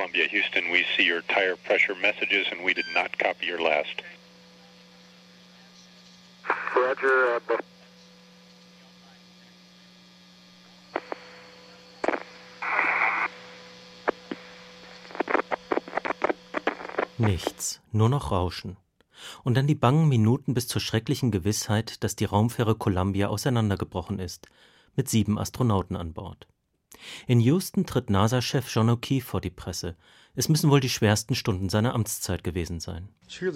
Columbia. Houston, we see your tire pressure messages and we did not copy your last. Roger. Nichts, nur noch Rauschen. Und dann die bangen Minuten bis zur schrecklichen Gewissheit, dass die Raumfähre Columbia auseinandergebrochen ist, mit 7 Astronauten an Bord. In Houston tritt NASA-Chef John O'Keefe vor die Presse. Es müssen wohl die schwersten Stunden seiner Amtszeit gewesen sein.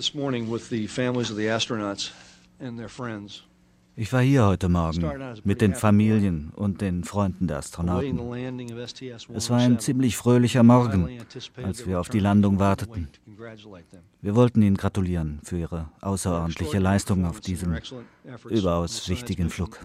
Ich war hier heute Morgen mit den Familien und den Freunden der Astronauten. Es war ein ziemlich fröhlicher Morgen, als wir auf die Landung warteten. Wir wollten Ihnen gratulieren für Ihre außerordentliche Leistung auf diesem überaus wichtigen Flug.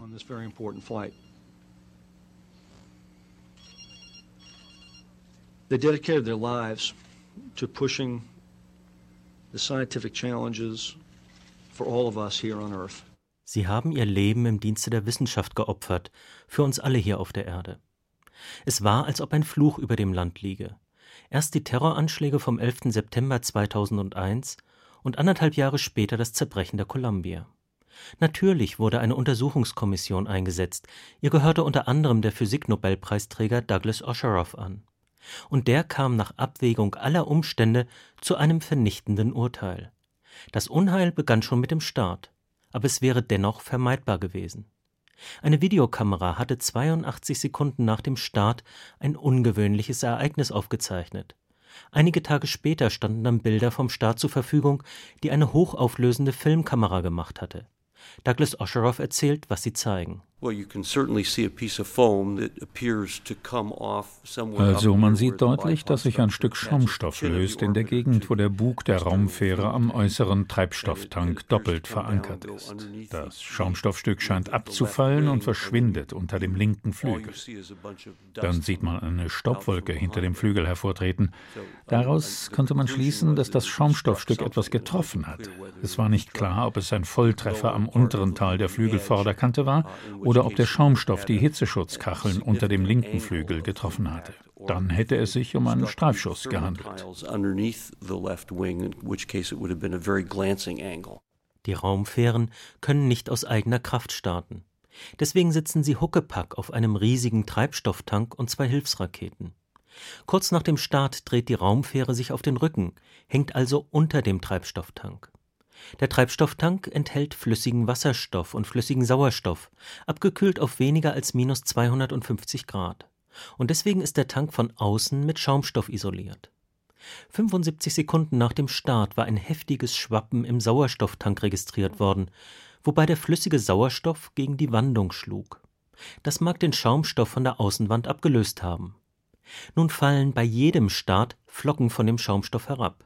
They dedicated their lives to pushing the scientific challenges for all of us here on Earth. Sie haben ihr Leben im Dienste der Wissenschaft geopfert, für uns alle hier auf der Erde. Es war, als ob ein Fluch über dem Land liege. Erst die Terroranschläge vom 11. September 2001 und 1,5 Jahre später das Zerbrechen der Columbia. Natürlich wurde eine Untersuchungskommission eingesetzt. Ihr gehörte unter anderem der Physik-Nobelpreisträger Douglas Osheroff an. Und der kam nach Abwägung aller Umstände zu einem vernichtenden Urteil. Das Unheil begann schon mit dem Start. Aber es wäre dennoch vermeidbar gewesen. Eine Videokamera hatte 82 Sekunden nach dem Start ein ungewöhnliches Ereignis aufgezeichnet. Einige Tage später standen dann Bilder vom Start zur Verfügung, die eine hochauflösende Filmkamera gemacht hatte. Douglas Osheroff erzählt, was sie zeigen. Also man sieht deutlich, dass sich ein Stück Schaumstoff löst in der Gegend, wo der Bug der Raumfähre am äußeren Treibstofftank doppelt verankert ist. Das Schaumstoffstück scheint abzufallen und verschwindet unter dem linken Flügel. Dann sieht man eine Staubwolke hinter dem Flügel hervortreten. Daraus konnte man schließen, dass das Schaumstoffstück etwas getroffen hat. Es war nicht klar, ob es ein Volltreffer am unteren Teil der Flügelvorderkante war oder ob der Schaumstoff die Hitzeschutzkacheln unter dem linken Flügel getroffen hatte. Dann hätte es sich um einen Streifschuss gehandelt. Die Raumfähren können nicht aus eigener Kraft starten. Deswegen sitzen sie huckepack auf einem riesigen Treibstofftank und 2 Hilfsraketen. Kurz nach dem Start dreht die Raumfähre sich auf den Rücken, hängt also unter dem Treibstofftank. Der Treibstofftank enthält flüssigen Wasserstoff und flüssigen Sauerstoff, abgekühlt auf weniger als minus 250 Grad. Und deswegen ist der Tank von außen mit Schaumstoff isoliert. 75 Sekunden nach dem Start war ein heftiges Schwappen im Sauerstofftank registriert worden, wobei der flüssige Sauerstoff gegen die Wandung schlug. Das mag den Schaumstoff von der Außenwand abgelöst haben. Nun fallen bei jedem Start Flocken von dem Schaumstoff herab.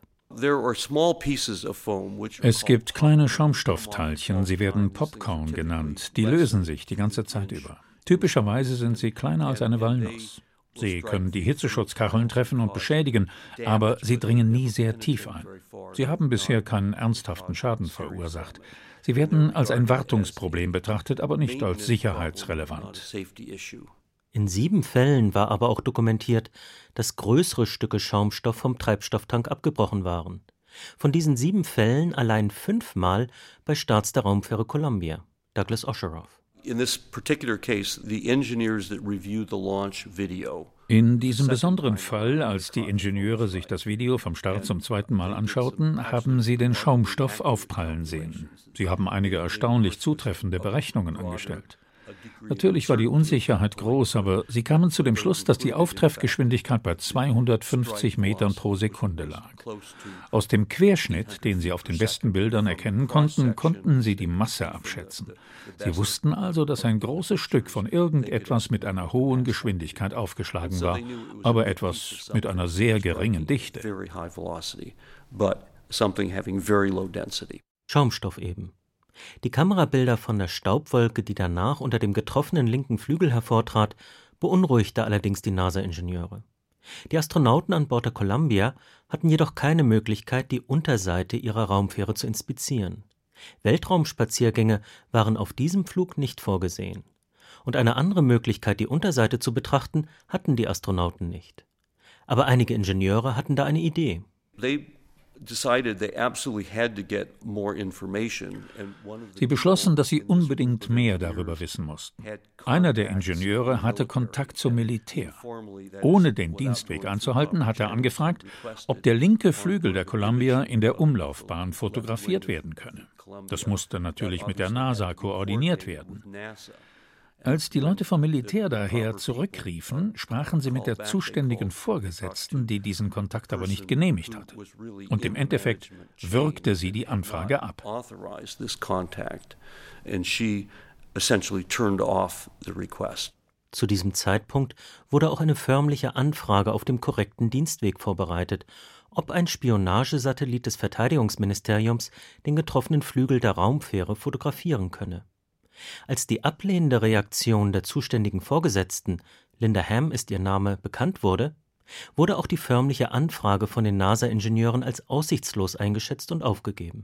Es gibt kleine Schaumstoffteilchen, sie werden Popcorn genannt, die lösen sich die ganze Zeit über. Typischerweise sind sie kleiner als eine Walnuss. Sie können die Hitzeschutzkacheln treffen und beschädigen, aber sie dringen nie sehr tief ein. Sie haben bisher keinen ernsthaften Schaden verursacht. Sie werden als ein Wartungsproblem betrachtet, aber nicht als sicherheitsrelevant. In 7 Fällen war aber auch dokumentiert, dass größere Stücke Schaumstoff vom Treibstofftank abgebrochen waren. Von diesen 7 Fällen allein 5-mal bei Starts der Raumfähre Columbia. Douglas Osheroff. In diesem besonderen Fall, als die Ingenieure sich das Video vom Start zum 2. Mal anschauten, haben sie den Schaumstoff aufprallen sehen. Sie haben einige erstaunlich zutreffende Berechnungen angestellt. Natürlich war die Unsicherheit groß, aber sie kamen zu dem Schluss, dass die Auftreffgeschwindigkeit bei 250 Metern pro Sekunde lag. Aus dem Querschnitt, den sie auf den besten Bildern erkennen konnten, konnten sie die Masse abschätzen. Sie wussten also, dass ein großes Stück von irgendetwas mit einer hohen Geschwindigkeit aufgeschlagen war, aber etwas mit einer sehr geringen Dichte. Schaumstoff eben. Die Kamerabilder von der Staubwolke, die danach unter dem getroffenen linken Flügel hervortrat, beunruhigte allerdings die NASA-Ingenieure. Die Astronauten an Bord der Columbia hatten jedoch keine Möglichkeit, die Unterseite ihrer Raumfähre zu inspizieren. Weltraumspaziergänge waren auf diesem Flug nicht vorgesehen. Und eine andere Möglichkeit, die Unterseite zu betrachten, hatten die Astronauten nicht. Aber einige Ingenieure hatten da eine Idee. Sie beschlossen, dass sie unbedingt mehr darüber wissen mussten. Einer der Ingenieure hatte Kontakt zum Militär. Ohne den Dienstweg einzuhalten, hat er angefragt, ob der linke Flügel der Columbia in der Umlaufbahn fotografiert werden könne. Das musste natürlich mit der NASA koordiniert werden. Als die Leute vom Militär daher zurückriefen, sprachen sie mit der zuständigen Vorgesetzten, die diesen Kontakt aber nicht genehmigt hatte. Und im Endeffekt würgte sie die Anfrage ab. Zu diesem Zeitpunkt wurde auch eine förmliche Anfrage auf dem korrekten Dienstweg vorbereitet, ob ein Spionagesatellit des Verteidigungsministeriums den getroffenen Flügel der Raumfähre fotografieren könne. Als die ablehnende Reaktion der zuständigen Vorgesetzten, Linda Ham ist ihr Name, bekannt wurde, wurde auch die förmliche Anfrage von den NASA-Ingenieuren als aussichtslos eingeschätzt und aufgegeben.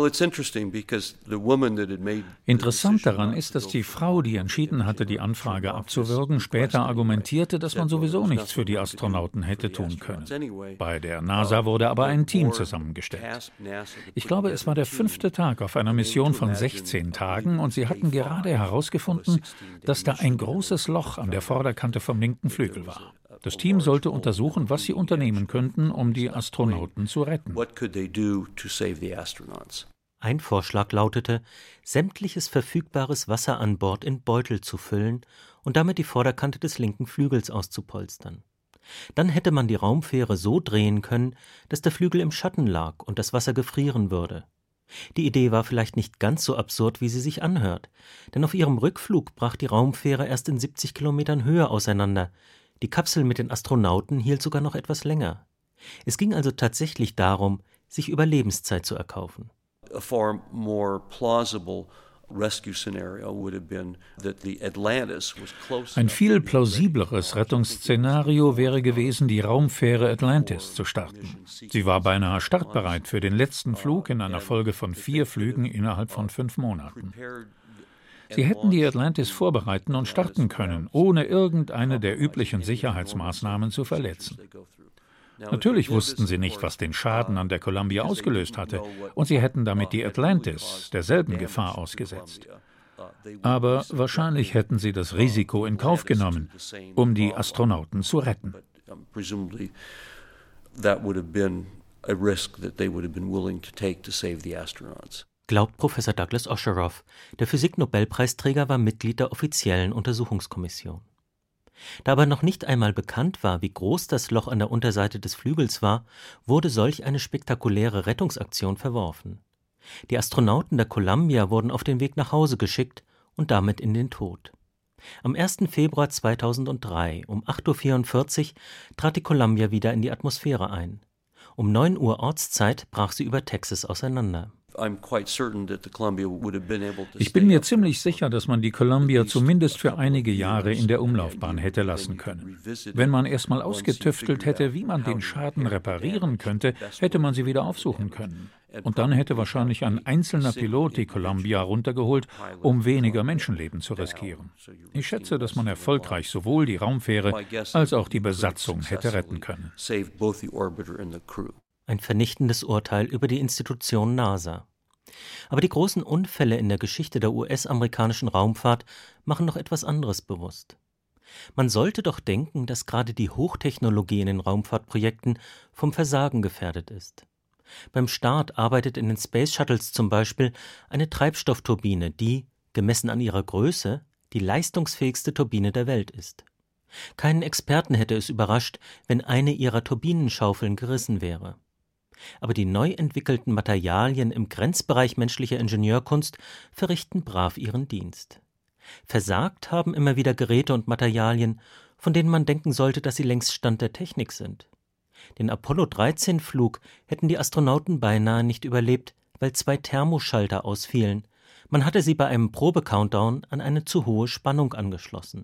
Interessant daran ist, dass die Frau, die entschieden hatte, die Anfrage abzuwürgen, später argumentierte, dass man sowieso nichts für die Astronauten hätte tun können. Bei der NASA wurde aber ein Team zusammengestellt. Ich glaube, es war der 5. Tag auf einer Mission von 16 Tagen und sie hatten gerade herausgefunden, dass da ein großes Loch an der Vorderkante vom linken Flügel war. Das Team sollte untersuchen, was sie unternehmen könnten, um die Astronauten zu retten. Ein Vorschlag lautete, sämtliches verfügbares Wasser an Bord in Beutel zu füllen und damit die Vorderkante des linken Flügels auszupolstern. Dann hätte man die Raumfähre so drehen können, dass der Flügel im Schatten lag und das Wasser gefrieren würde. Die Idee war vielleicht nicht ganz so absurd, wie sie sich anhört, denn auf ihrem Rückflug brach die Raumfähre erst in 70 Kilometern Höhe auseinander. Die Kapsel mit den Astronauten hielt sogar noch etwas länger. Es ging also tatsächlich darum, sich Überlebenszeit zu erkaufen. Ein viel plausibleres Rettungsszenario wäre gewesen, die Raumfähre Atlantis zu starten. Sie war beinahe startbereit für den letzten Flug in einer Folge von 4 Flügen innerhalb von 5 Monaten. Sie hätten die Atlantis vorbereiten und starten können, ohne irgendeine der üblichen Sicherheitsmaßnahmen zu verletzen. Natürlich wussten sie nicht, was den Schaden an der Columbia ausgelöst hatte, und sie hätten damit die Atlantis derselben Gefahr ausgesetzt. Aber wahrscheinlich hätten sie das Risiko in Kauf genommen, um die Astronauten zu retten. Glaubt Professor Douglas Osheroff. Der Physik-Nobelpreisträger war Mitglied der offiziellen Untersuchungskommission. Da aber noch nicht einmal bekannt war, wie groß das Loch an der Unterseite des Flügels war, wurde solch eine spektakuläre Rettungsaktion verworfen. Die Astronauten der Columbia wurden auf den Weg nach Hause geschickt und damit in den Tod. Am 1. Februar 2003 um 8:44 Uhr trat die Columbia wieder in die Atmosphäre ein. Um 9 Uhr Ortszeit brach sie über Texas auseinander. Ich bin mir ziemlich sicher, dass man die Columbia zumindest für einige Jahre in der Umlaufbahn hätte lassen können. Wenn man erst mal ausgetüftelt hätte, wie man den Schaden reparieren könnte, hätte man sie wieder aufsuchen können. Und dann hätte wahrscheinlich ein einzelner Pilot die Columbia runtergeholt, um weniger Menschenleben zu riskieren. Ich schätze, dass man erfolgreich sowohl die Raumfähre als auch die Besatzung hätte retten können. Ein vernichtendes Urteil über die Institution NASA. Aber die großen Unfälle in der Geschichte der US-amerikanischen Raumfahrt machen noch etwas anderes bewusst. Man sollte doch denken, dass gerade die Hochtechnologie in den Raumfahrtprojekten vom Versagen gefährdet ist. Beim Start arbeitet in den Space Shuttles zum Beispiel eine Treibstoffturbine, die, gemessen an ihrer Größe, die leistungsfähigste Turbine der Welt ist. Keinen Experten hätte es überrascht, wenn eine ihrer Turbinenschaufeln gerissen wäre. Aber die neu entwickelten Materialien im Grenzbereich menschlicher Ingenieurkunst verrichten brav ihren Dienst. Versagt haben immer wieder Geräte und Materialien, von denen man denken sollte, dass sie längst Stand der Technik sind. Den Apollo-13-Flug hätten die Astronauten beinahe nicht überlebt, weil 2 Thermoschalter ausfielen. Man hatte sie bei einem Probe-Countdown an eine zu hohe Spannung angeschlossen.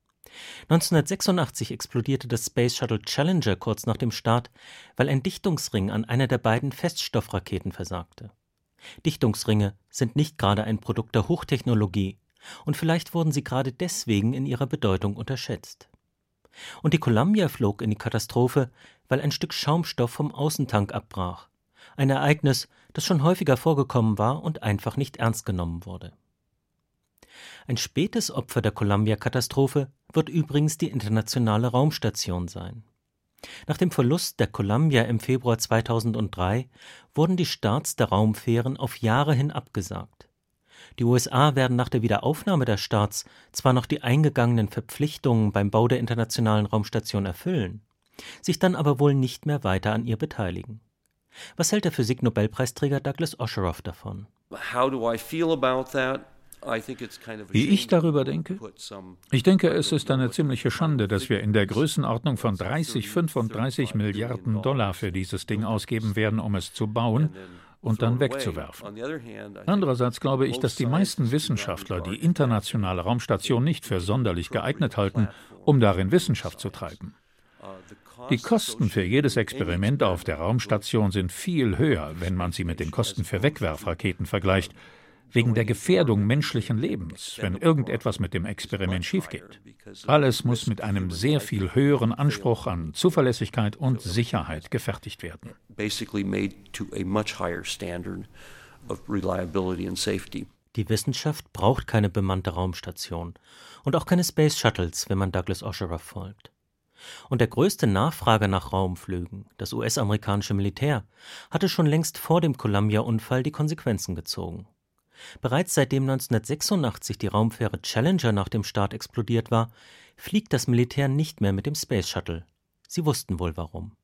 1986 explodierte das Space Shuttle Challenger kurz nach dem Start, weil ein Dichtungsring an einer der beiden Feststoffraketen versagte. Dichtungsringe sind nicht gerade ein Produkt der Hochtechnologie und vielleicht wurden sie gerade deswegen in ihrer Bedeutung unterschätzt. Und die Columbia flog in die Katastrophe, weil ein Stück Schaumstoff vom Außentank abbrach. Ein Ereignis, das schon häufiger vorgekommen war und einfach nicht ernst genommen wurde. Ein spätes Opfer der Columbia-Katastrophe wird übrigens die Internationale Raumstation sein. Nach dem Verlust der Columbia im Februar 2003 wurden die Starts der Raumfähren auf Jahre hin abgesagt. Die USA werden nach der Wiederaufnahme der Starts zwar noch die eingegangenen Verpflichtungen beim Bau der Internationalen Raumstation erfüllen, sich dann aber wohl nicht mehr weiter an ihr beteiligen. Was hält der Physik-Nobelpreisträger Douglas Osheroff davon? Wie ich darüber denke? Ich denke, es ist eine ziemliche Schande, dass wir in der Größenordnung von 35 Milliarden Dollar für dieses Ding ausgeben werden, um es zu bauen und dann wegzuwerfen. Andererseits glaube ich, dass die meisten Wissenschaftler die internationale Raumstation nicht für sonderlich geeignet halten, um darin Wissenschaft zu treiben. Die Kosten für jedes Experiment auf der Raumstation sind viel höher, wenn man sie mit den Kosten für Wegwerfraketen vergleicht, wegen der Gefährdung menschlichen Lebens, wenn irgendetwas mit dem Experiment schiefgeht. Alles muss mit einem sehr viel höheren Anspruch an Zuverlässigkeit und Sicherheit gefertigt werden. Die Wissenschaft braucht keine bemannte Raumstation und auch keine Space Shuttles, wenn man Douglas Osheroff folgt. Und der größte Nachfrager nach Raumflügen, das US-amerikanische Militär, hatte schon längst vor dem Columbia-Unfall die Konsequenzen gezogen. Bereits seitdem 1986 die Raumfähre Challenger nach dem Start explodiert war, fliegt das Militär nicht mehr mit dem Space Shuttle. Sie wussten wohl warum.